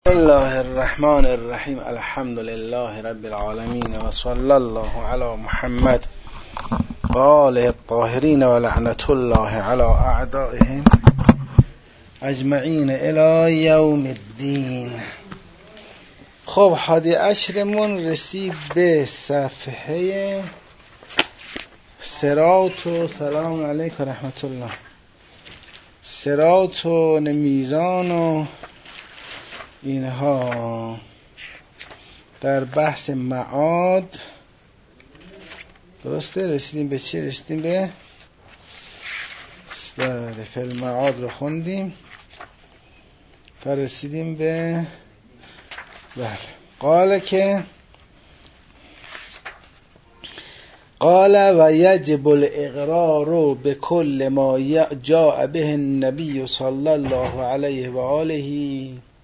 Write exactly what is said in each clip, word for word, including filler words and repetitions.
الله الرحمن الرحیم. الحمد لله رب العالمین و صلی الله علی محمد و آله الطاهرین و لعنت الله علی اعدائهم اجمعین الی یوم الدین. خب حادی عشرمون رسید به صفحه صراط و سلام علیکم و رحمت الله. صراط و میزان و اینها در بحث معاد. درسته؟ رسیدیم به چی؟ رسیدیم به بله فعل معاد رو خوندیم تا رسیدیم به بله قال که قال و یجب الاقرار به کل ما جاء به النبی صلی الله علیه و آله.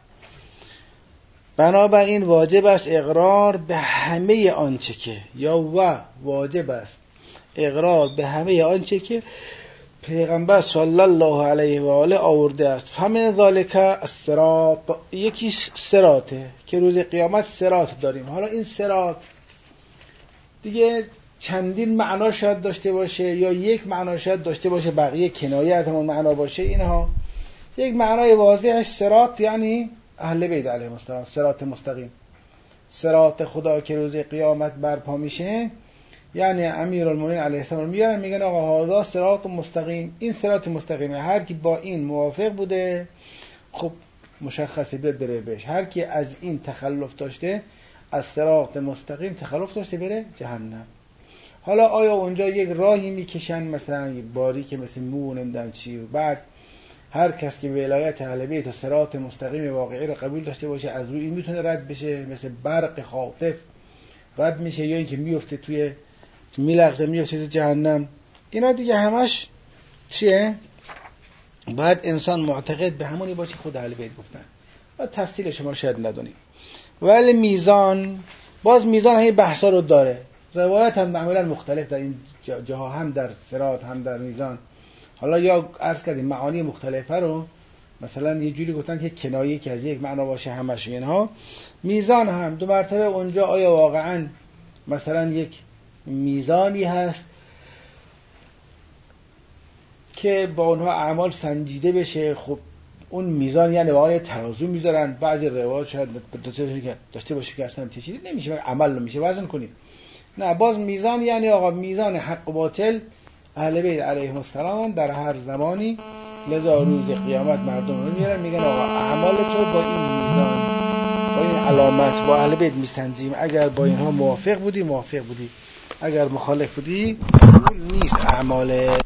بنابراین واجب است اقرار به همه آنچه که یا و واجب است اقرار به همه آنچه که پیغمبر صلی الله علیه و آله آورده است. فمن ذالک الصراط، یکی صراطه که روز قیامت صراط داریم. حالا این صراط دیگه چندین معنا شاید داشته باشه یا یک معنا شاید داشته باشه، بقیه کنایه از همون معنا باشه. اینها یک معنای واضحش صراط یعنی اهل بیت علیهم السلام، صراط مستقیم، صراط خدا که روز قیامت برپا میشه. یعنی امیرالمومنین علیه السلام میگن میگن آقا هذا صراط مستقیم، این صراط مستقیمه، هر کی با این موافق بوده خب مشخصه بره بهش، هر کی از این تخلف داشته از صراط مستقیم تخلف داشته بره جهنم. حالا آیا اونجا یک راهی میکشن مثلا یک باری که مثل مو نمیدونم چی و بعد هر کس که ولایت اهل بیت و صراط مستقیم واقعی رو قبول داشته باشه از روی این میتونه رد بشه، مثل برق خاطف رد میشه، یا اینکه میفته توی میلغزه میفته تو جهنم. اینا دیگه همش چیه؟ باید انسان معتقد به همونی باشه خود اهل بیت گفتن و تفصیل شما شاید ندونیم. ولی میزان، باز میزان همین بحثا رو داره، روایت هم معمولا مختلف در این جاها، هم در صراط هم در میزان. حالا یا عرض کردیم معانی مختلفه رو مثلا یه جوری گفتن که کنایه که از یک معنا باشه همش اینها. میزان هم دو مرتبه اونجا آیا واقعا مثلا یک میزانی هست که با اونها اعمال سنجیده بشه؟ خب اون میزان یعنی واقعا ترازو میذارن. بعضی روایات شاید داشته باشه که اصلا چیزی نمیشه عمل رو میشه وزن کنیم. نه، باز میزان یعنی آقا میزان حق و باطل اهل بیت علیهم السلام در هر زمانی. لذا روز قیامت مردم رو میارن میگن آقا اعمال تو با این میزان با این علامت با اهل بیت میسنجیم، اگر با اینها موافق بودی موافق بودی، اگر مخالف بودی نیست اعمال.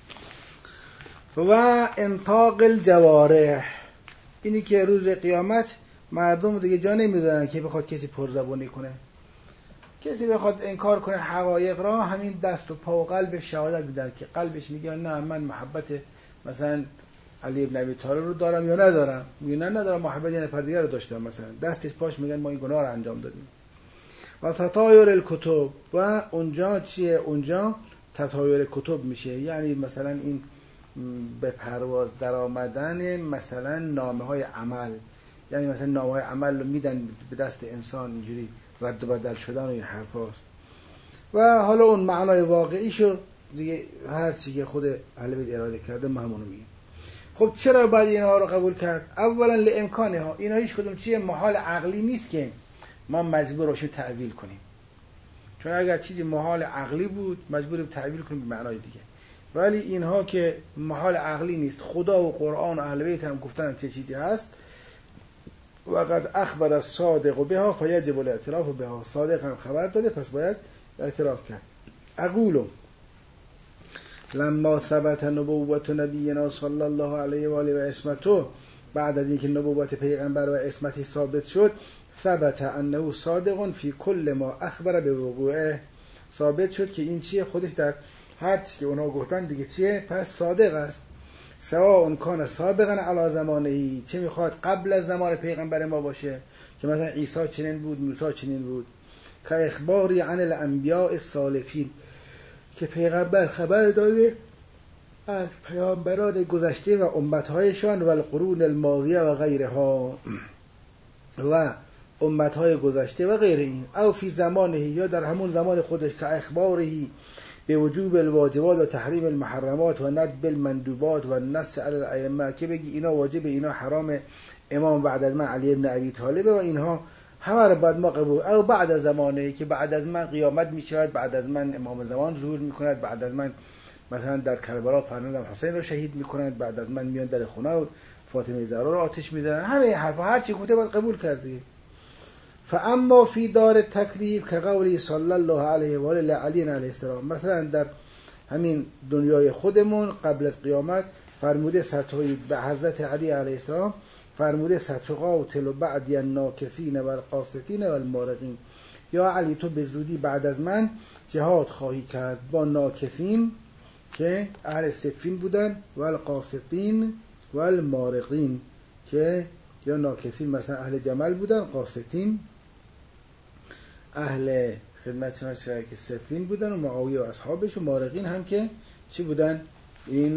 و انطاق الجوارح، اینی که روز قیامت مردم دیگه جا نمیدونن که بخواد کسی پرزبانی کنه، کسی بخواد انکار کنه حقایق را، همین دست و پا و قلب شهادت میدن که قلبش میگه نه من محبت مثلا علی ابن ابی طالب رو دارم یا ندارم، میگه نه ندارم، محبت یه نفر دیگر رو داشتم، مثلا دستش پاش میگن ما این گناه رو انجام دادیم. و تطایر الکتب، و اونجا چیه؟ اونجا تطایر کتب میشه، یعنی مثلا این به پرواز در آمدن مثلا نامه های عمل، یعنی مثلا نامه های عمل رو میدن به دست انسان اینجوری رد و بدل شدن و این حرف هاست. و حالا اون معنای واقعیشو دیگه هر چی که خود اهل بیت اراده کرده ما همونو میگیم. خب چرا باید اینها رو قبول کرد؟ اولا لامکانه ها، اینا هیچ کدوم چیه محال عقلی نیست که ما مجبور باشیم تعویل کنیم، چون اگر چیزی محال عقلی بود مجبوریم تعویل کنیم به معنای دیگه. ولی اینها که محال عقلی نیست، خدا و قرآن و اهل بیت هم گفتن چه چیزی هست. و قد اخبر الصادق بها فیجب الاعتراف بها، صادق هم خبر داده پس باید اعتراف کرد. اقول لما ثبت نبوت نبینا صلی الله علیه و آله و عصمته، بعد از اینکه نبوت پیغمبر و عصمتی ثابت شد، ثبت انه صادق فی کل ما اخبر به وقوعه، ثابت شد که این چیه؟ خودش در هر چی که اونا گفتن دیگه چیه؟ پس صادق است. سواء اون کان سابقا علی زمانه، چه میخواد قبل از زمان پیغمبر ما باشه که مثلا عیسی چنین بود، موسی چنین بود، که اخباری عن الانبیاء السالفین، که پیغمبر خبر داده از پیامبران گذشته و امتهایشان و القرون الماضیه و غیرها. و امتهای گذشته و غیر این، او فی زمانه، یا در همون زمان خودش، که اخبارهی به وجوب الواجبات و تحریم المحرمات و ندب المندوبات و النص علی الائمه، که بگی اینا واجب اینا حرام، امام بعد از من علی بن ابی طالب و اینها همه رو باید ما قبول، او بعد از زمانه که بعد از من قیامت میشود، بعد از من امام زمان ظهور میکند، بعد از من مثلا در کربلا فرزندم حسین رو شهید میکنند، بعد از من میان در خونه و فاطمه زهرا رو آتش میزنن، همه حرفا هر چی گفته باید قبول کردی. فاما فی دار تکلیف که قولی صلی الله علیه و آله علی علیه السلام، مثلا در همین دنیای خودمون قبل از قیامت فرموده ستوید به حضرت علی علیه السلام، فرموده ستقاتل و بعد الناکثین و القاسطین و المارقین، یا علی تو به زودی بعد از من جهاد خواهی کرد با ناکثین که اهل صفین بودن و القاسطین و المارقین که یا ناکثین مثلا اهل جمل بودن، قاسطین اهل خدمت شما که صفین بودن و معاویه و اصحابش، و مارقین هم که چی بودن؟ این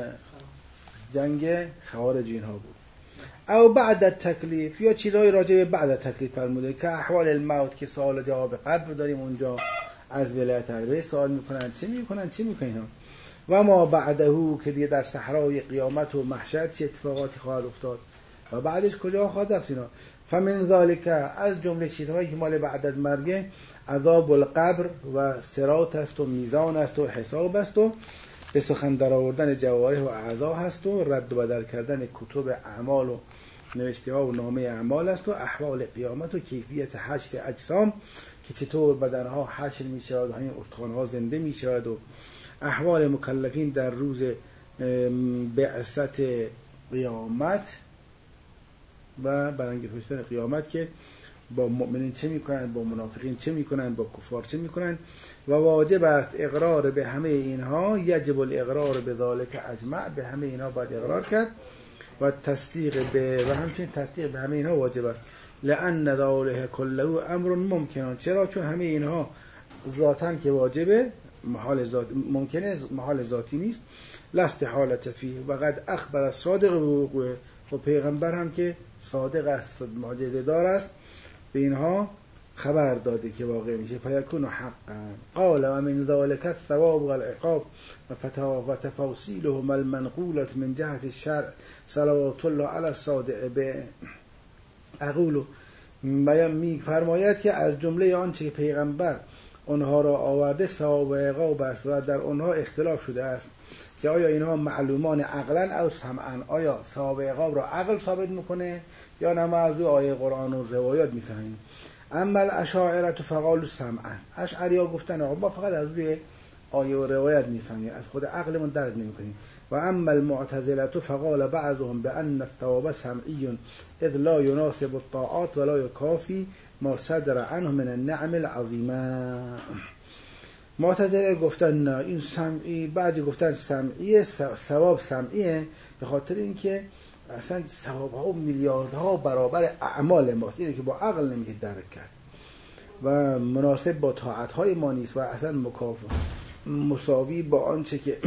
جنگ خوارج اینها بود. او بعد تکلیف، یا چیزای راجع به بعد تکلیف فرموده که احوال الموت، که سوال جواب قبر داریم اونجا، از ولایت عربه سوال میکنن چه میکنن چه میکنن، و ما بعده که دیگه در صحرای قیامت و محشر چه اتفاقاتی خواهد افتاد و بعدش کجا خواهد رفت اینا. فمن ذالک، از جمله چیزهایی که مال بعد از مرگ، عذاب القبر و صراط است و میزان است و حساب است و به سخن در آوردن جوارح و اعضا هست و رد و بدل کردن کتب اعمال و نوشته ها و نامه اعمال است و احوال قیامت و کیفیت حشر اجسام، که چطور بدنها حشر می شود و همین استخوان‌ها زنده می شود، و احوال مکلفین در روز بعثت قیامت و برانگیختن قیامت، که با مؤمنین چه میکنن، با منافقین چه میکنن، با کفار چه میکنن. و واجب است اقرار به همه اینها، یجب الاقرار به ذالک اجمع، به همه اینها باید اقرار کرد و تصدیق به و همچنین تصدیق به همه اینها واجب است. لأن ذالک کله امر ممکن، چرا؟ چون همه اینها ذاتاً که واجبه، محال ذات ممکنه، محال ذاتی نیست. لست حالت فیه و قد اخبر الصادق بوقوعه، و پیغمبر هم که صادق است، معجزه دار است، به اینها خبر داده که واقع میشه. فیکون حقا. قال و من ذالک الثواب والعقاب و تفاصیلهما المنقولة من جهت الشرع صلوات الله علی الصادق به اقول. می فرماید که از جمله آنچه که پیغمبر اونها را آورده ثواب و عقاب است و در اونها اختلاف شده است که آیا اینها معلومان عقلا او سمعا، آیا ثواب و عقاب را عقل ثابت میکنه یا نه ما از آیه قرآن و روایات میفهمیم. اما الاشاعره فقالوا سمعا، اشعری ها گفتن آقا ما فقط از روی آیه و روایت میفهمیم، از خود عقلمون درک نمیکنیم. و اما المعتزله فقال بعضهم بان الثواب سمعی اذ لا يناسب الطاعات ولا يكافي ما صدر عنه من النعم العظیمه. معتزله گفتن نه این سمعی، بعضی گفتن سمعیه، ثواب سمعیه به خاطر اینکه اصلا ثواب ها و میلیاردها برابر اعمال ماست، اینه که با عقل نمیشه درک کرد و مناسب با طاعت های ما نیست و اصلا مکافئ مساوی با آنچه که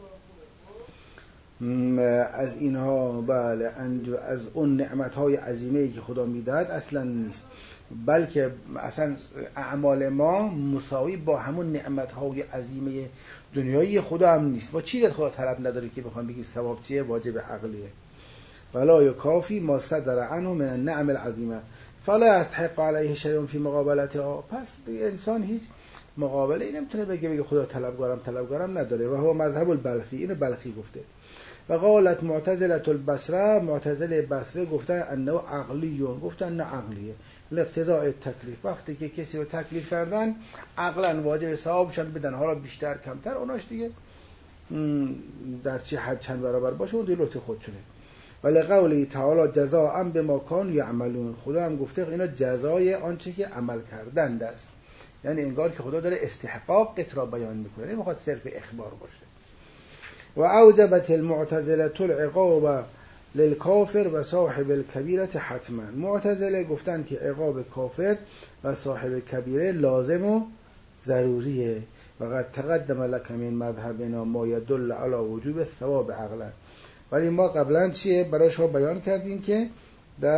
از اینها بله از اون نعمت های عظیمه که خدا میدهد اصلا نیست، بلکه اصلا اعمال ما مساوی با همون نعمت های عظیمه دنیایی خدا هم نیست. و چیزی خدا طلب نداره که بخوام بگیم ثواب چیه، واجب عقلیه. ولا یکافی ما صدر عنه من النعم العظیمه فلا یستحق علیه شیء فی مقابلتها. پس انسان هیچ مقابله ای نمیتونه بگه بگه خدا طلبگارم طلبگارم نداره. و هو مذهب البلخی، اینو بلخی گفته. و قالت معتزله البصره، معتزله بصره گفتن انه عقلیون، گفتن نه عقلیه. الاقتضاء التکلیف، وقتی که کسی رو تکلیف کردن عقلا واجب ثوابشون بدن، حالا بیشتر کمتر اوناش دیگه در چه حد چند برابر باشه اون دیلوت خودشونه. ولی قولی تعالی جزاء بما كانوا یعملون، خدا هم گفته اینا جزای آنچه که عمل کردند است، یعنی انگار که خدا داره استحقاقت را بیان میکنه، نمیخواد صرف اخبار باشه. و اوجبت المعتزله العقاب للکافر و صاحب الکبیره حتما. معتزله گفتن که عقاب کافر و صاحب کبیره لازم و ضروریه. و قد تقدم لك من مذهبنا ما يدل على وجوب الثواب عقلا. ولی ما قبلا چیه برای شما بیان کردیم که در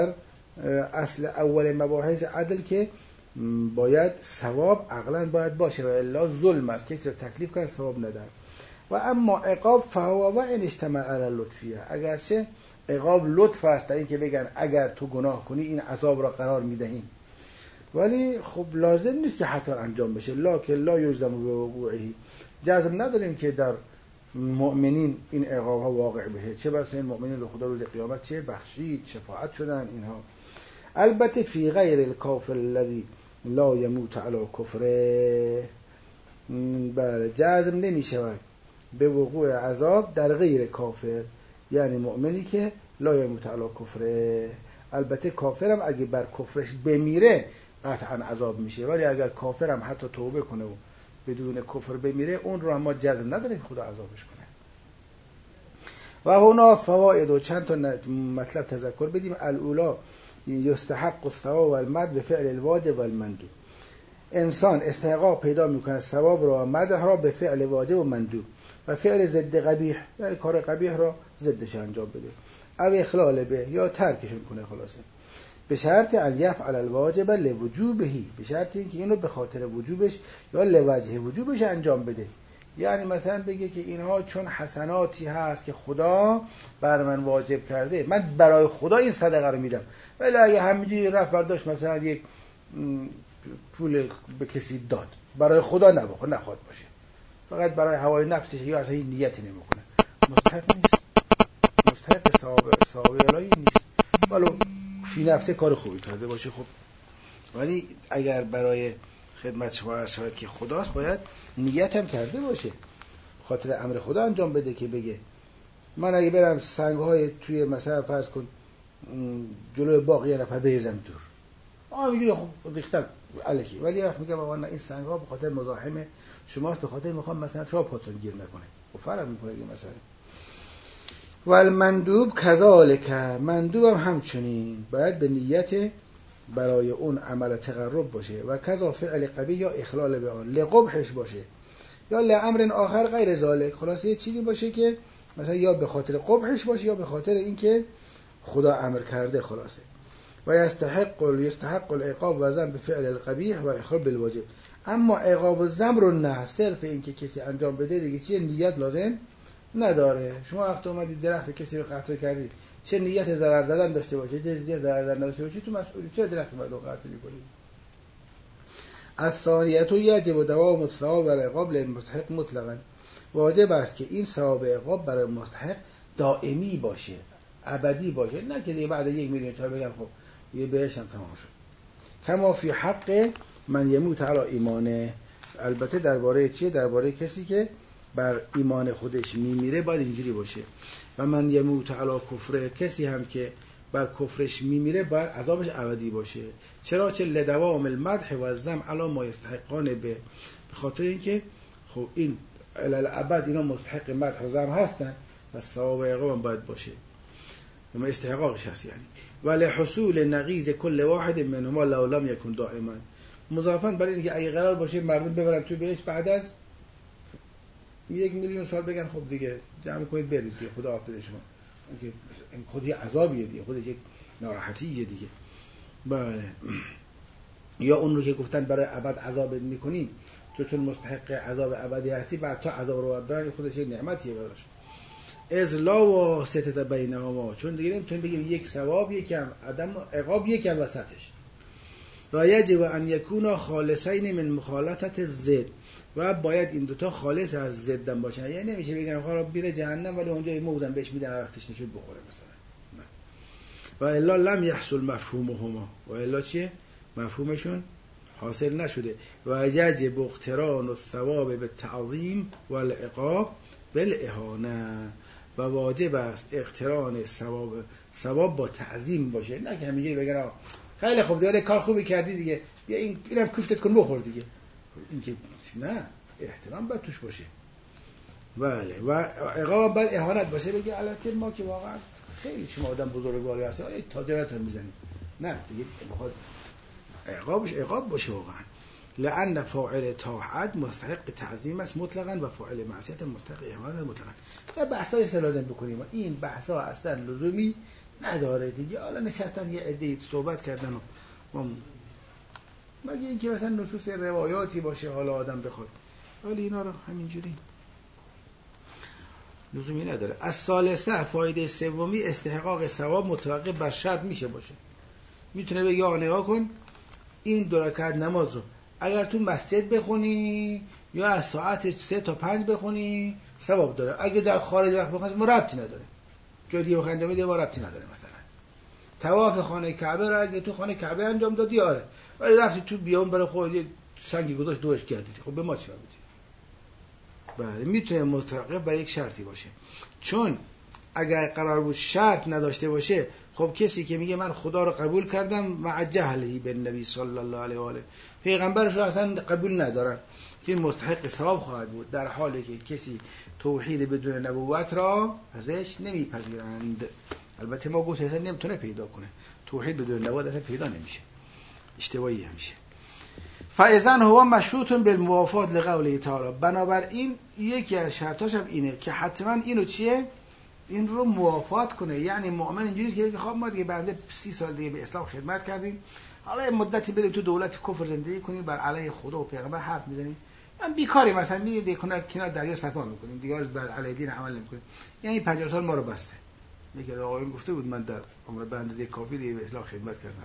اصل اول مباحث عدل که باید ثواب عقلا باید باشه و الا ظلم است، کسی رو تکلیف کنه ثواب ندن. و اما عقاب فهو و ان اجتمع علی لطفیه، اگرچه عقاب لطف است در این که بگن اگر تو گناه کنی این عذاب را قرار میدهیم، ولی خب لازم نیست که حتی انجام بشه. لا که لا یلزم بوقوعه، جزم نداریم که در مؤمنین این عقاب ها واقع بشه، چه بسا این مؤمنین رو خدا روز قیامت چه بخشید شفاعت شدن اینها. البته فی غیر الکافر الذی لا یموت علی کفره، بله جزم نمی شود به وقوع عذاب در غیر کافر، یعنی مؤمنی که لا یموت علی کفره. البته کافرم اگه بر کفرش بمیره قطعا عذاب میشه، ولی اگر کافرم حتی توبه کنه و بدون کفر بمیره اون رو ما جزم نداریم خدا عذابش کنه. و هنا فواید و چند تا مطلب تذکر بدیم. الاولا یستحق الثواب و المدح به فعل الواجب و المندوب، انسان استحقاق پیدا میکنه ثواب را و مدح را به فعل واجب و مندوب و فعل ضد قبیح، یعنی کار قبیح را ضدش انجام بده، او اخلال به یا ترکشون کنه خلاصه، به شرط ان یفعل الواجب لوجوبه، به شرط اینکه اینو به خاطر وجوبش یا لوجه وجوبش انجام بده. یعنی مثلا بگه که اینها چون حسناتی هست که خدا بر من واجب کرده، من برای خدا این صدقه رو میدم، ولی اگه همینجوری رفت برداشت مثلا یک پول به کسی داد، برای خدا نباخه نخواد باشه، فقط برای هوای نفسش یا اصلا این نیتی نمیکنه، مستحق نیست، مستحق ثواب ثواب الهی نیست، ولو فی نفسه کار خوبی کرده باشه. خب ولی اگر برای خدمت شما عرض شود که خداست باید نیت هم کرده باشه، خاطر امر خدا انجام بده، که بگه من اگه برم سنگ‌های توی مثلا فرض کن جلوی باغ یه نفر بریزم دور، آه میگه خب ریختم الکی، ولی وقت میگم آقا نه این سنگ‌ها به خاطر مزاحم شماست، به خاطر میخوام مثلا شما پاتون گیر نکنه و فرق میکنه که مثلا. و المندوب کذالک، مندوب هم همچنین باید به نیت برای اون عمل تقرب باشه، و کذا فعل قبیح یا اخلال به آن لقبحش باشه یا لامر آخر غیر ذالک، خلاصه یه چیزی باشه که مثلا یا به خاطر قبحش باشه یا به خاطر اینکه خدا امر کرده خلاصه. و یستحق یستحق العقاب و ذم به فعل القبیح و اخلال بالواجب، اما عقاب و ذم رو نه، صرف اینکه کسی انجام بده دیگه چیه نیت لازم نداره. شما وقت اومدید درخت کسی رو قطع کردید، چه نیت ضرر زدن داشته باشه چه نیت ضرر زدن نداشته باشه تو مسئولی، چه درخت رو قطع می‌کنید. الثانیه یجب دوام الثواب و العقاب للمستحق مطلقاً، واجب است که این ثواب عقاب برای مستحق دائمی باشه، ابدی باشه، نه که دیگه بعد یک میلیون تا بگم خب یه بهش هم تمام شد. کما فی حق من یموت علی ایمانه، البته درباره چیه؟ درباره کسی که بر ایمان خودش میمیره باید اینجوری باشه. و من یموت علی کفر، کسی هم که بر کفرش میمیره باید عذابش ابدی باشه. چرا؟ چه لدوام المدح و الذم علی ما یستحقان به، به خاطر اینکه خب این الابد اینا مستحق مدح و ذم هستن و ثواب عقاب هم باید باشه و استحقاقش هست. یعنی ولی حصول نقیض کل واحد منهما لو لم یکن دائما، مضافاً برای اینکه اگه قرار باشه مردم ببرن توی بهش بعد از یک میلیون سال بگن خب دیگه جمع کنید برید دیگه خدا حافظ شما، اینکه خود یه عذابیه دیگه، خود یک ناراحتیه دیگه. بله. یا اون رو که گفتن برای ابد عذاب میکنیم تو چون مستحق عذاب ابدی هستی بعد تا عذاب رو برای خودش یک نعمتیه براش. از لا واسطه بینهما، چون دیگه نمیتونیم بگیم یک ثواب یکم عدم عقاب یکم وسطش. و یجب ان یکونا خالصین من مخالطت ضد، و باید این دوتا خالص از ضدن باشن، یعنی نمیشه بگن خب بیره جهنم ولی اونجا یه موزن بهش میدن وقتش نشود بخوره مثلا، نه. و الا لم یحصل مفهومهما، و الا چیه؟ مفهومشون حاصل نشده. و یجب اقتران الثواب بالتعظیم والعقاب بالاهانه، و واجب است اقتران ثواب ثواب با تعظیم باشه، نه که همینجوری بگن خیلی خوب دیگه کار خوبی کردی دیگه بیا این اینم کوفتت کن بخور دیگه، این که نه، احترام باید توش باشه. بله. و عقاب باید اهانت باشه، بگه البته ما که واقعا خیلی شما آدم بزرگواری هستید ای تاجرتون میزنید، نه دیگه بخواد عقابش عقاب باشه واقعا. لأن فاعل طاعت مستحق تعظیم است مطلقاً و فاعل معصیت مستحق اهانت مطلقاً. یا بحثای سلازم بکنیم این بحثا اصلا لزومی نداره دیگه. حالا نشستن یه عده‌ای صحبت کردن و مگه اینکه مثلا نصوص روایاتی باشه حالا آدم بخواد، ولی اینا رو همینجوری لزومی نداره. از ثالثه فایده سومی استحقاق ثواب متوقف بر شرط میشه باشه. میتونه بگه آقا نگاه کن این دو رکعت نماز رو اگر تو مسجد بخونی یا از ساعت سه تا پنج بخونی ثواب داره، اگه در خارج وقت بخونی ما ربطی نداره، جای دیگه بخونی میده ما ربطی نداره. مثلا طواف خانه کعبه رو اگه تو خانه کعبه انجام دادی آره، ولی رفتی تو بیام برای خودت سنگی گذاشت دوش کردی، خب به ما چی میگی؟ بله میتونه متوقف بر یک شرطی باشه، چون اگر قرار بود شرط نداشته باشه خب کسی که میگه من خدا رو قبول کردم مع جهلی به نبی صلی الله علیه و آله، پیغمبرش رو اصلا قبول ندارن، این مستحق ثواب خواهد بود، در حالی که کسی توحید بدون نبوت را ازش نمیپذیرند. البته ما گفت اصلا نمیتونه پیدا کنه، توحید بدون نبوت اصلا پیدا نمیشه، اشتباهی همیشه. فاذن هو مشروط بالموافات لقوله تعالی، بنابراین یکی از شرطاش هم اینه که حتما اینو چیه، این رو موافات کنه. یعنی مؤمن اینجوریه که خب ما دیگه بعد سی سال دیگه به اسلام خدمت کردیم، حالا مدتی بریم تو دولت کفر زندگی کنیم، بر علیه خدا و پیغمبر حرف میزنیم، من بیکاری مثلا میریم دیگه کنار کنار دریا صفا میکنیم دیگه، بر علیه دین عمل نمیکنیم، یعنی پنجاه سال ما رو بسته. میگه آقایون گفته بود من در عمر به اندازه کافی دیگه به اسلام خدمت کردم.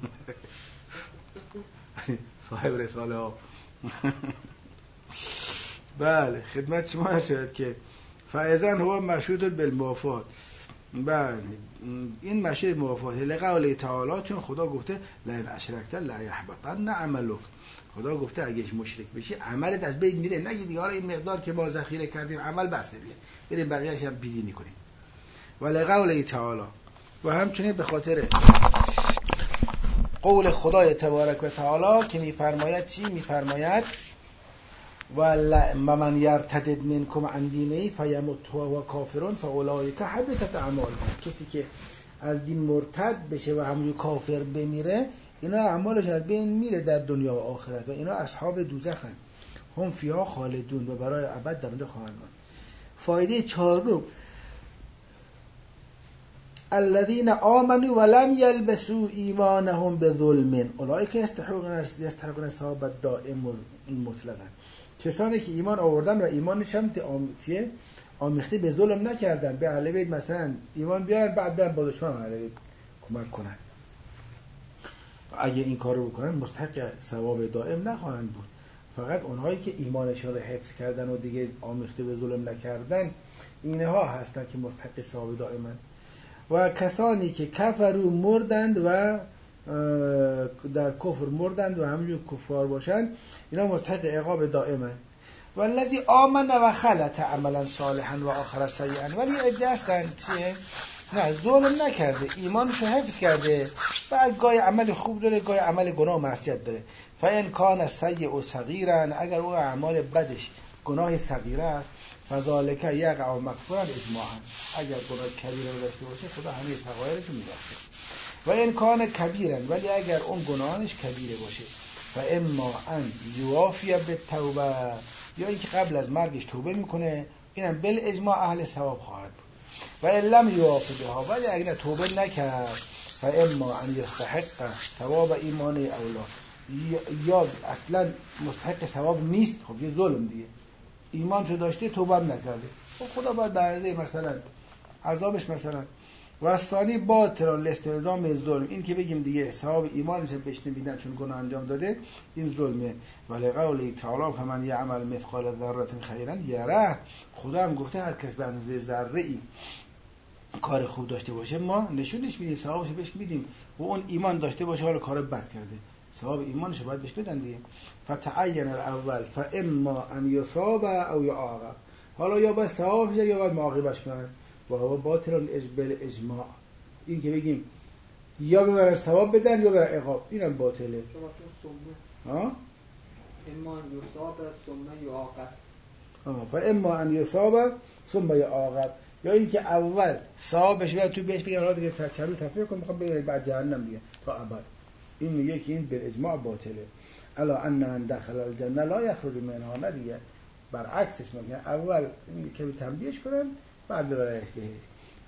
صاحب رساله ها. بله خدمت شما هست که فاذن هو مشروط بالموافات. بله این مشروط موافات لقول تعالی، چون خدا گفته لئن اشرکت لا یحبطن عملک، خدا گفته اگه مشرک بشی عملت از بین میره، نگی دیگه حالا این مقدار که ما ذخیره کردیم عمل بسته بیاد بریم بقیه‌اش هم بیدینی کنیم. ولقول تعالی، و همچنین به خاطر قول خدای تبارک و تعالی که میفرماید چی؟ میفرماید و من یرتد منکم عن دینه فیمت و کافرون فاولئک حبطت اعمالهم، کسی که از دین مرتد بشه و همون کافر بمیره اینا اعمالش از بین میره در دنیا و آخرت و اینا اصحاب دوزخن، هم فیها خالدون و برای ابد در اونجا خواهند ماند. فایده چهارم الذين آمنوا ولم يلبسوا ایمانهم بظلم اولئک یستحقون یستحقون الثواب الدائم مطلقا، کسانی که ایمان آوردن و ایمانش هم تیه آمیخته به ظلم نکردن، به اهل بیت مثلا ایمان بیارن بعد برن با دشمن اهل بیت کمک کنن، اگه این کارو بکنن مستحق ثواب دائم نخواهند بود. فقط اونهایی که ایمانشون رو حفظ کردن و دیگه آمیخته به ظلم نکردن اینها هستن که مستحق ثواب دائمن. و کسانی که کفرو مردند و در کفر مردند و همینجور کفار باشند اینا مستحق عقاب دائمه. و الذی آمن و خلط عملا صالحا و آخر سیئا، ولی عده هستند چیه؟ نه ظلم نکرده، ایمانشو حفظ کرده، بعد گاهی عمل خوب داره گاهی عمل گناه و معصیت داره. فإن کان سیء صغیرا، اگر اون اعمال بدش گناه صغیره است، فذالک یقع مغفورا اجماعا، اگر گناه کبیره رو داشته باشه خدا همه صغایرش رو میبخشه. و این کان کبیرا، ولی اگر اون گناهش کبیره باشه فاما ان یوافی بالتوبه، یا اینکه قبل از مرگش توبه میکنه، اینم بل اجماع اهل ثواب خواهد بود. و ان لم یوافی بها، ولی اگر توبه نکرد فاما ان یستحق ثواب ایمان اولا، یا اصلا مستحق ثواب نیست، خب یه ظلم دیگه، ایمانشو داشته توبه هم نکرده، خب خدا باید بعضی مثلا عذابش مثلا وستانی باطل لاستلزام الظلم، این که بگیم دیگه ثواب ایمانش بهش نمیدن چون گناه انجام داده، این ظلمه. ولی قول تعالی فمن یعمل مثقال ذره خیرا یره، خدا هم گفته هر کس به اندازه ذره ای کار خوب داشته باشه ما نشونش میدیم، ثوابش بهش میدیم، و اون ایمان داشته باشه حالا کار بد کرده ثواب ایمانش باید بهش بدن دیگه. فتعین الاول فاما ان یصاب او یعاقب، حالا یا باید ثوابش یا باید معاقبش کنن، و هو باطل بالاجماع، این که بگیم یا ببرن ثواب بدن یا ببرن عقاب، اینم باطله. ها اما ان یصاب ثم یعاقب، اه فاما ان یصاب ثم یعاقب، یا این که اول ثوابش بیاد تو بهش بگن حالا دیگه چلو تفریق کن میخوام ببرید بعد جهنم دیگه تا ابد، این میگه که این به اجماع باطله. الا ان من دخل الجنه لا یخرج منها، نه دیگه برعکسش میگه اول این که تنبیهش کنن بعد ببرنش بهش.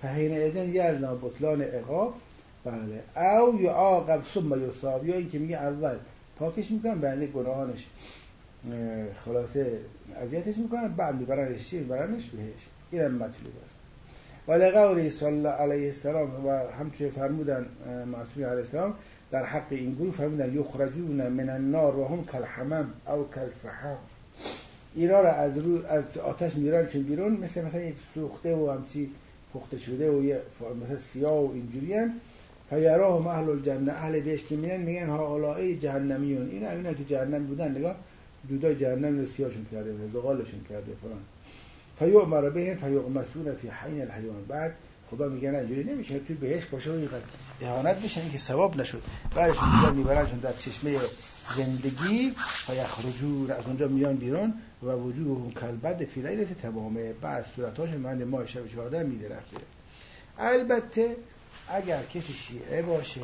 فحین اذن یرزنا بطلان عقاب. بله. او یعاقب ثم یصاب، یا این که میگه اول پاکش میکنن بعد گناهانش خلاصه اذیتش میکنن بعد میبرنش چی میبرنش بهش. این هم مطلوب است. ولی قولی صلی الله علیه السلام و همچنین فرمودن معصوم علیه السلام در حق این گروه فرمودن یخرجون من النار و هم کالحمام او کالفحم، اینا را از رو از آتش میرن چون بیرون مثل مثلا یک سوخته و همچی پخته شده و یه مثلا سیاه و اینجوریان. فیراهم اهل الجنه، اهل بهشت که میرن میگن هؤلاء جهنمیون، اینا اینا تو جهنم بودن، نگاه دودای جهنم رو سیاهشون کرده زغالشون کرده فلان. فیؤمر بهم فیغمسون فی حین الحیوان. بعد خدا میگه نه اینجوری نمیشه، تو بهشت باشه و اینقدر اهانت بشن که ثواب نشد. بعدشون میگن میبرنشون در چشمه زندگی فیخرجون، از اونجا میان بیرون و وجوههم کالبدر فی لیلة تمامه، بعد صورتاشون مانند ماه شب چهارده میدرخشه. البته اگر کسی شیعه باشه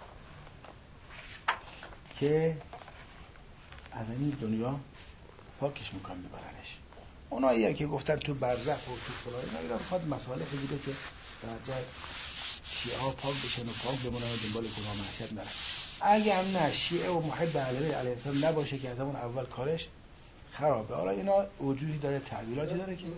که از این دنیا پاکش میکنن میبرنش. اونایی که گفتن تو برزخ و تو فلان اینا اینا بخواد مسائل بوده که درجه شیعه ها پاک بشن و پاک بمونن و دنبال گناه معصیت نرن. اگر نه شیعه و محب اهل بیت علیه السلام نباشه که از اون اول کارش خرابه. حالا اینا وجودی داره، تعبیراتی داره که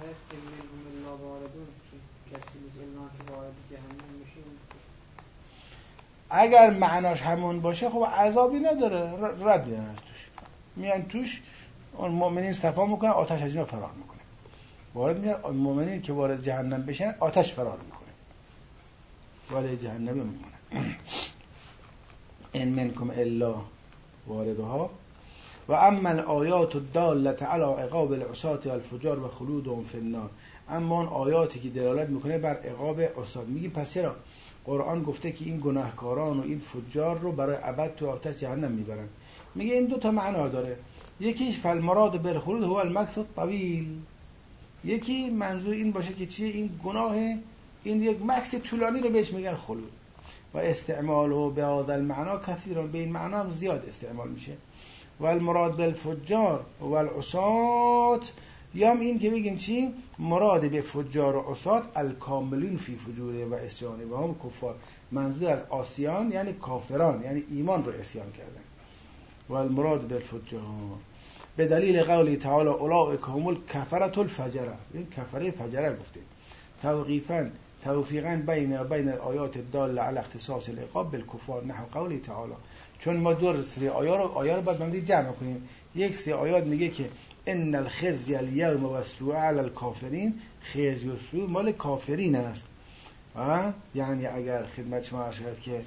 اگر معناش همون باشه خب عذابی نداره، رد میدن توش، میان توش اون مؤمنین صفا میکنن، آتش از اینا فرار میکنه. وارد میان مؤمنین که وارد جهنم بشن آتش فرار میکنه، وارد جهنم میمونن. ان منکم الا واردها و اما الآیات الدالة علی عقاب العصاة والفجار و خلودهم فی النار. اما اون آیاتی که دلالت میکنه بر عقاب عصات. میگیم پس چرا قرآن گفته که این گناهکاران و این فجار رو برای ابد تو آتش جهنم میبرن؟ میگه این دو تا معنا داره. یکیش فالمراد بالخلود هو المکث الطویل، یکی منظور این باشه که چیه این گناه، این یک مکث طولانی رو بهش میگن خلود. و استعماله به هذا المعنا کثیرا، به این معنا هم زیاد استعمال میشه. و المراد بالفجار و العصات، یا این که بگیم چی مراد به فجار و عصات الکاملین فی فجوره و عصیانه و هم کفار، منظور از عاصیان یعنی کافران، یعنی ایمان رو عصیان کردن. و المراد بالفجار به دلیل قولی تعالی اولئک هم الکفرة الفجرة، این کفره فجره گفته توقیفا توفیقا بین و بین آیات الداله علی اختصاص العقاب بالکفار نحو قولی تعالی. چون ما دو سری آیات رو آیات رو باید بندی جمع کنیم. یک سری آیات میگه که ان الخزي اليوم والسوء على الكافرین، خزي و سوء مال کافرین است. یعنی اگر خدمت شما عرض کرد که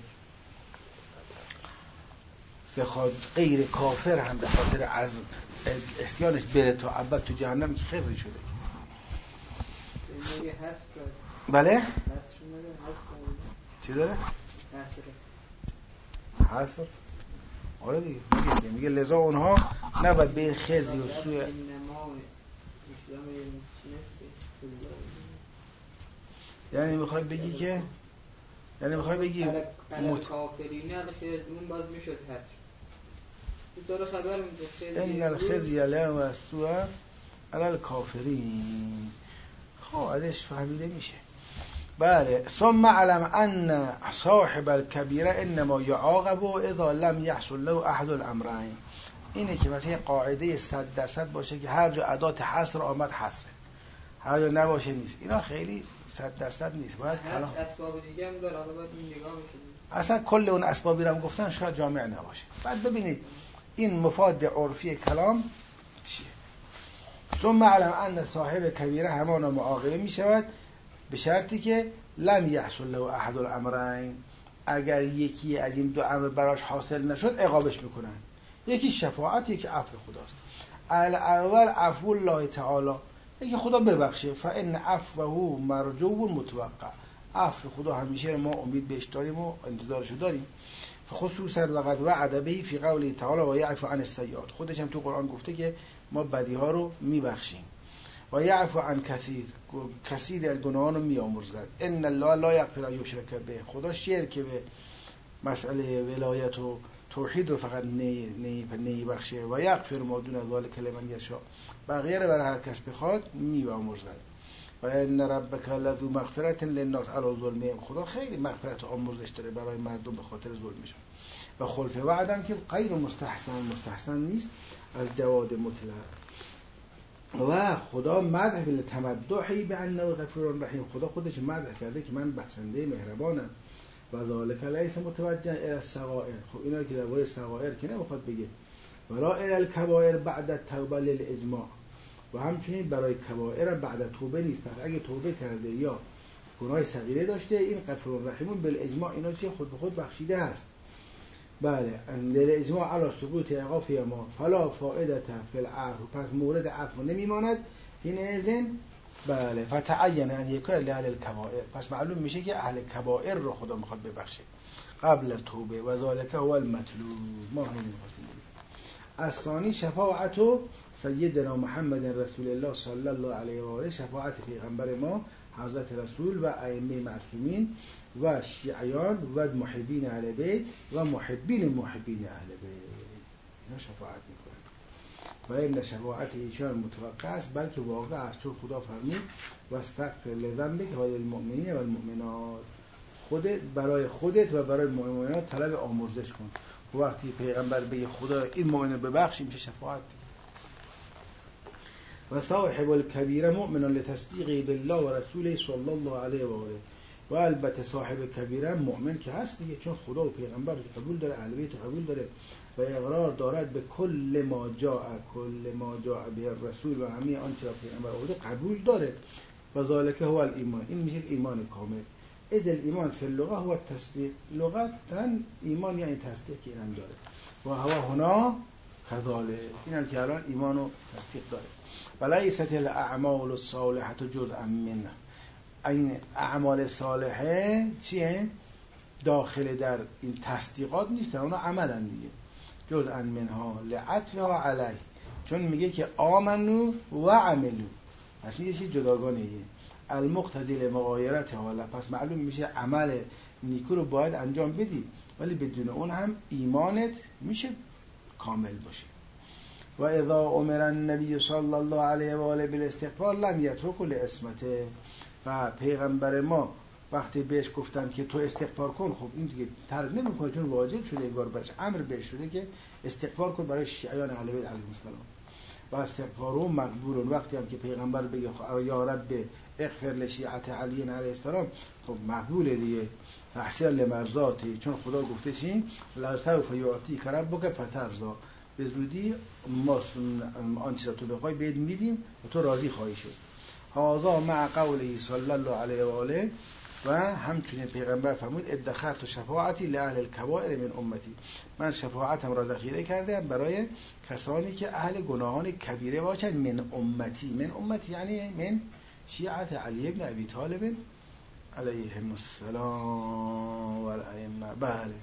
بخواد غیر کافر هم به خاطر از اسیانش بره تا ابد تو جهنم، که خزی شده. بله؟ چی داره؟ حسر. آره دیگه میگه میگه لذا اونها نباید به خزی و سوء. یعنی میخوای بگی که یعنی میخوای بگی مت کافرین الخزمون باز میشد هست داره خبر میگه ان الخزي اليوم والسوء على الكافرین. خب ازش فهمیده میشه. بله. ثم علم ان صاحب الكبيره انما يعاقب اذا لم يحصل له احد الامرين. اینه که مثلا قاعده صد درصد باشه که هر جا ادات حصر آمد حصره، هر جا نباشه نیست. اینا خیلی صد درصد نیست. باید کلام اسباب دیگه هم داره، حالا باید این نگاه بشه. اصلا کل اون اسبابی رو هم گفتن شاید جامع نباشه. بعد ببینید این مفاد عرفی کلام چیه. ثم علم ان صاحب کبیره همان معاقبه می شود به شرطی که لم یحصل له احد الامرین، اگر یکی از این دو امر براش حاصل نشد عقابش میکنن. یکی شفاعت، یکی عفو خداست. الاول عفو الله تعالی، یکی خدا ببخشه. فان عفوه مرجو متوقع، عفو خدا همیشه ما امید بهش داریم و انتظارشو داریم. خصوصا وقد وعد به فی قوله تعالی و یعفو عن السیئات، خودش هم تو قرآن گفته که ما بدی ها رو میبخشیم. و یعفو عن کثیر، کثیر از گناهان رو میامرزد. ان الله لا یغفر ان یشرک به، خدا شرک به مسئله ولایت و توحید رو فقط نی نی نی بخشه. و یغفر ما دون ذلک لمن یشاء، بقیه رو برای هر کس بخواد میامرزد. و ان ربک لذو مغفرة للناس علی ظلمهم. خدا خیلی مغفرت و آمرزش داره برای مردم به خاطر ظلمشون. و خلف وعدم که غیر مستحسن مستحسن نیست از جواد مطلق. و خدا مدح به تمدحی به انه غفور رحیم، خدا خودش مدح کرده که من بخشنده مهربانم. و ذالک لیس متوجه الی الصغائر. خب اینا که درباره صغائر که نمیخواد بگه، ولا الی الکبائر بعد التوبه للاجماع. و همچنین برای کبائر بعد توبه نیست. پس اگه توبه کرده یا گناه صغیره داشته، این غفور رحیم بالاجماع اینا چیه؟ خود به خود بخشیده است. بله، للاجماع علی ثبوت ایقاف ما فلا فائده فی العفو. پس مورد عفو نمیماند این اذن. بله، فتعین ان یکون لاهل الکبائر. پس معلوم میشه که اهل کبائر رو خدا میخواد ببخشه قبل توبه. و ذالک هو المطلوب. ما همین می‌خواستیم. الثانی شفاعت سیدنا محمد رسول الله صلی الله علیه و آله، شفاعت پیغمبر ما حضرت رسول و ائمه معصومین و شیعیان و محبین اهل بیت و محبین محبین اهل بیت، اینا شفاعت میکنن. و این شفاعت ایشان متوقع است، بلکه واقع است، چون خدا فرمود و استغفر لذنبک و للمؤمنین و المؤمنات. خودت برای خودت و برای مؤمنات طلب آمرزش کن. و وقتی پیغمبر بگه خدا این مؤمن رو ببخش، میشه شفاعت. و صاحب الکبیره مؤمن لتصدیقه بالله و رسوله صلی الله علیه و آله. و البته صاحب کبیره مؤمن که هست دیگه، چون خدا و پیغمبر قبول داره، اهل بیت قبول داره و اقرار دارد به کل ما جاء کل ما جاء به الرسول و همه آنچه را پیغمبر آورده قبول داره. و ذالک هو الایمان. این میشه ایمان کامل. از الایمان فی اللغه هو التصدیق. لغتا ایمان یعنی تصدیق، که اینم داره. و هو هنا کذالک، اینم که الان ایمان و تصدیق داره. ولیست الاعمال الصالحه جزءا منه. این اعمال صالحه چیه؟ داخل در این تصدیقات نیست، اونا عملن دیگه. جزءا منها لعطفها علیه، چون میگه که آمنو و عملو، پس این یه چیز جداگانه. المقتضی لمغایرتها، حالا پس معلوم میشه عمل نیکو رو باید انجام بدی، ولی بدون اون هم ایمانت میشه کامل باشه. و اذا امر النبی صلی الله علیه و آله بالاستغفار لم یترک لعصمته. و پیغمبر ما وقتی بهش گفتن که تو استغفار کن، خب این دیگه ترک نمیکنه، چون واجب شده، انگار برش امر بهش شده که استغفار کن برای شیعیان اهل بیت علیهم السلام. و استغفارون مقبولون. وقتی هم که پیغمبر بگه یا رب اغفر لشیعت علی علیه السلام، خب مقبوله دیگه، تحصیل لمرضاتی، چون خدا گفته چین لا سوف یعطیک ربک فترضی، به زودی ما آنچه را تو بخوای بهت میدیم و تو راضی خواهی شد. هذا مع قوله صلی الله علیه و آله. و همچنین پیغمبر فرمود ادخرت شفاعتی لأهل الکبائر من امتی، من شفاعتم را ذخیره کردم برای کسانی که اهل گناهان کبیره باشند. من امتی، من امتی یعنی من شیعت علی ابن ابی طالب علیهم السلام و الائمه. بله،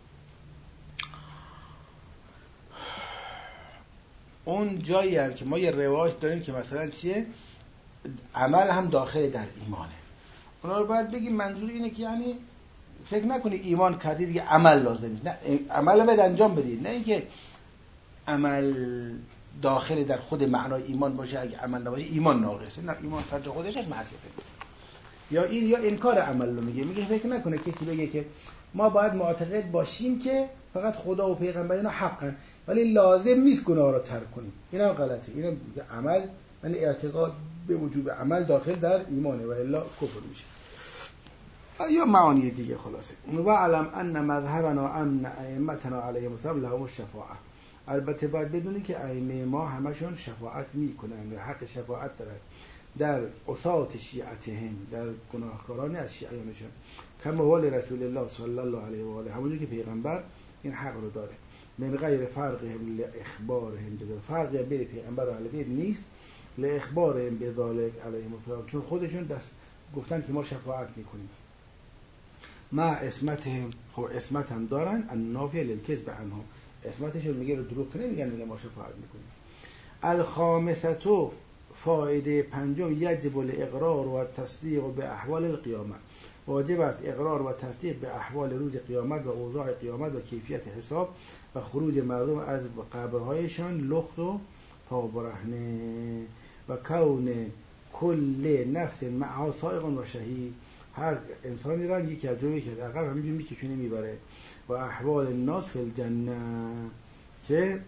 اون جایی هم که ما یه روایت داریم که مثلا چیه، عمل هم داخل در ایمانه، اونا رو باید بگیم منظور اینه که یعنی فکر نکنی ایمان کردی دیگه عمل لازم نیست، نه، عمل باید انجام بدید، نه اینکه عمل داخل در خود معنای ایمان باشه، اگه عمل نباشه ایمان ناقصه، نه، ایمان فرج خودش از معصیته. یا این یا انکار عمل رو میگه، میگه فکر نکنه کسی بگه که ما باید معتقد باشیم که فقط خدا و پیغمبر اینا حقن، ولی لازم نیست گناه رو ترک کنیم، اینا غلطه. اینا عمل، ولی اعتقاد به وجوب عمل داخل در ایمانه و الا کفر میشه. یا معانی دیگه خلاصه. و علم ان مذهبنا ان ائمتنا علیهم السلام لهم الشفاعه. البته باید بدونی که ائمه ما همشون شفاعت میکنن، حق شفاعت دارن در عصات شیعتهم، در گناهکاران از شیعیانشون، کما هو رسول الله صلی الله علیه و آله، همونجوری که پیغمبر این حق رو داره. من غیر فرقهم لاخبارهم، فرقی بین پیغمبر و اهل بیت نیست، لاخبارهم بذلک علیهم السلام، چون خودشون دست گفتن که ما شفاعت میکنیم. ما اسمتهم، خب اسمت هم دارن، النافیه للکذب عنهم، اسمتشون میگه رو دروغ کنه، میگن ما شفاعت میکنیم. الخامسه، فایده پنجم، یجب الاقرار و تصدیق به احوال القیامه، واجب است اقرار و تصدیق به احوال روز قیامت و اوضاع قیامت و کیفیت حساب و خروج مردم از قبرهایشان لخت و پابرهنه. و کون کل نفس معها سائق و شهید، هر انسانی را یکی از جلوی که عقب همینجور میکشونه میبره. و احوال الناس فی الجنه، که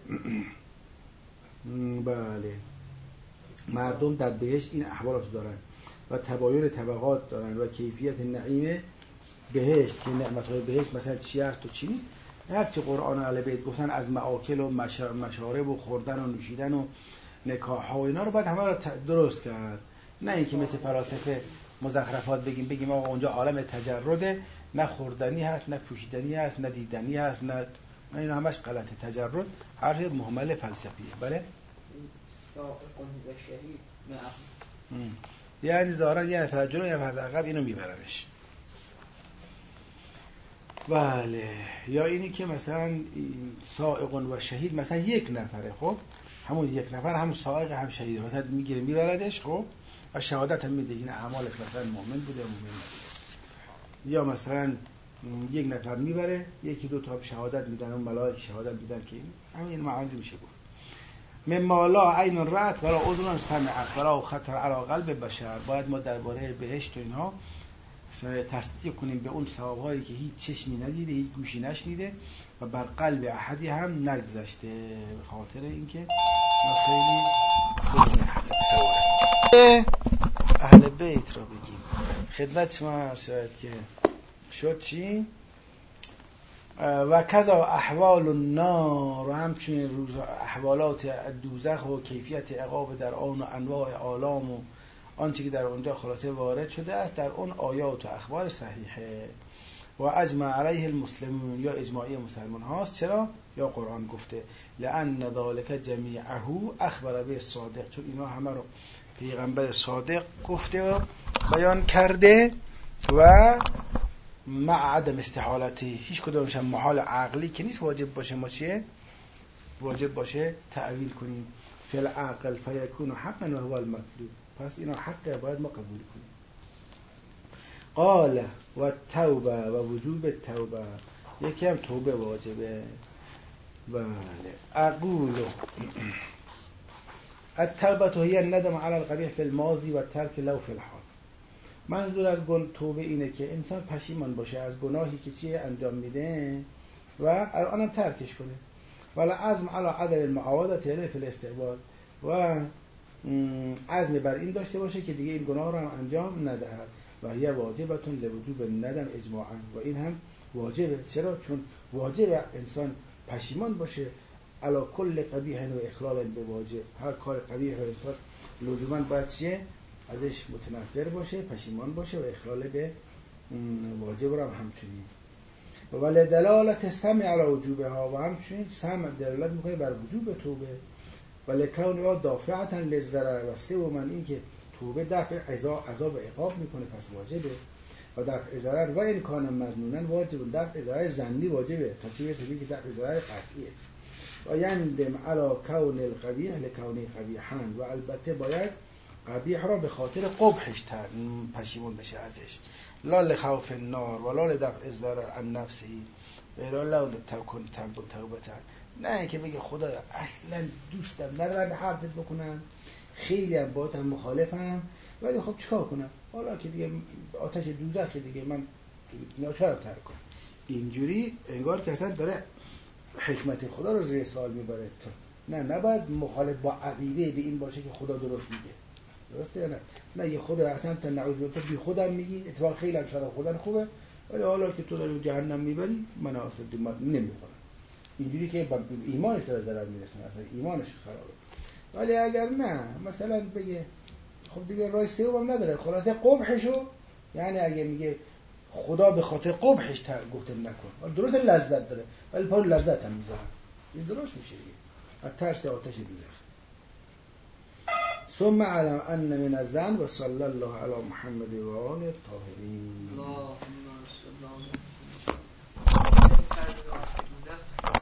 بله مردم در بهشت این احوالات دارن و تباین طبقات دارن و کیفیت نعیم بهشت که نعمت‌های بهشت مثلا چی هست و چی نیست. هر چی قرآن و اهل بیت گفتن از مآکل و مشارب و خوردن و نوشیدن و نکاح ها و اینا رو باید همه رو درست کرد، نه اینکه مثل فلاسفه مزخرفات بگیم بگیم آقا اونجا عالم تجرده، نه خوردنی هست نه پوشیدنی هست نه دیدنی هست، نه نه اینا همش غلطه. تجرد حرف مهمل فلسفیه. بله یعنی ظاهرا یه نفر جلو یه نفر عقب اینو میبرنش. بله یا اینی که مثلا سائق و شهید مثلا یک نفره، خب همون یک نفر هم سائق هم شهید مثلا میگیره میبردش، خب و شهادت هم میده این اعمالش مثلا مؤمن بوده مؤمن نبوده. یا مثلا یک نفر میبره یکی دو تا شهادت میدن و ملائکه شهادت میدن که همین معانی میشه گفت. مما لا عین رأت ولا اذن سمعت ولا خطر علی قلب بشر. باید ما درباره بهشت و اینها تصدیق کنیم به اون ثواب‌هایی که هیچ چشمی ندیده هیچ گوشی نشنیده و بر قلب احدی هم نگذشته، به خاطر اینکه ما خیلی خوب تصوره اهل بیت را بگیم. خدمت شما عرض شد که شد چی؟ و کذا احوال النار، و همچنین روز احوالات دوزخ و کیفیت عقاب در آن و انواع آلام و آنچه که در اونجا خلاصه وارد شده است در اون آیات و اخبار صحیحه. و اجمع علیه المسلمون، یا اجماعی مسلمان هاست. چرا؟ یا قرآن گفته لأن ذلك جمیعه اخبر به صادق، چون اینا همه رو پیغمبر صادق گفته و بیان کرده و مع عدم استحالتی، هیچ کدومش هم محال عقلی که نیست واجب باشه ما چیه؟ واجب باشه تعویل کنیم. فی العقل فیکون حقا و هو المطلوب، پس اینا حقه باید ما قبول کنیم. قال و توبه و وجوب توبه، یکی هم توبه واجبه. بله اقول التوبه هی الندم علی القبیح فی الماضی و ترک له فی الحال. منظور از گن توبه اینه که انسان پشیمان باشه از گناهی که چیه انجام میده و الانم ترکش کنه. ولا عزم علی عدم المعاودة الیه فی الاستقبال، و عزم بر این داشته باشه که دیگه این گناه رو هم انجام ندهد. و هی واجبتون لوجوب ندم اجماعا، و این هم واجبه. چرا؟ چون واجبه انسان پشیمان باشه علی کل قبیح و اخلال به واجب. هر کار قبیح و انسان لزوما باید چیه؟ ازش متنفر باشه، پشیمان باشه و اخلال به واجب رو هم همچنین. ولی دلالت سمع علی وجوبه ها، و همچنین سمع دلالت میکنه بر وجوب توبه. ولی کونها دافعتا للضرر، و سه و من این که توبه دفع عذاب و عقاب میکنه پس واجبه. و دفع ضرر و این کان مظنونا واجب، دفع ضرر ظنی واجبه تا چه برسه که دفع ضرر قطعیه. و یندم علی کون القبیح لکونه قبیحا، و البته باید قبیح را به خاطر قبحش پشیمون بشه ازش، لا لخوف النار ولا لدفع الضرر عن نفسی ولا لا لتكن توبه. نه اینکه بگه خدا اصلا دوستم ندارم به حرفت بکنم، خیلی هم باهات هم مخالفم، ولی خب چیکار کنم حالا که دیگه آتش دوزخ دیگه من ناچارم ترک کنم. اینجوری انگار که اصلا داره حکمت خدا رو زیر سوال میبره. نه نباید مخالف با عقیده به این باشه که خدا درست میگه، درسته یا نه؟ نه یه خدا اصلا تا نعوذ بالله بی خودم میگی، اتفاق خیلی هم شرف خودم خوبه، ولی حالا که تو داری جهنم میبری من اصلا نمیخورم. اینجوری که با ایمانش داره ضرر میرسونه، اصلا ایمانش خرابه. ولی اگر نه مثلا بگه خب دیگه راه سوم نداره، خلاصه قبحشو، یعنی اگه میگه خدا به خاطر قبحش گفته نکن، درست لذت داره ولی پر لذت هم میذاره، این درست میشه دیگه از ترس آتش دوزخ. ثم علم ان من الذنب و صلی الله علی محمد و آله الطاهرین.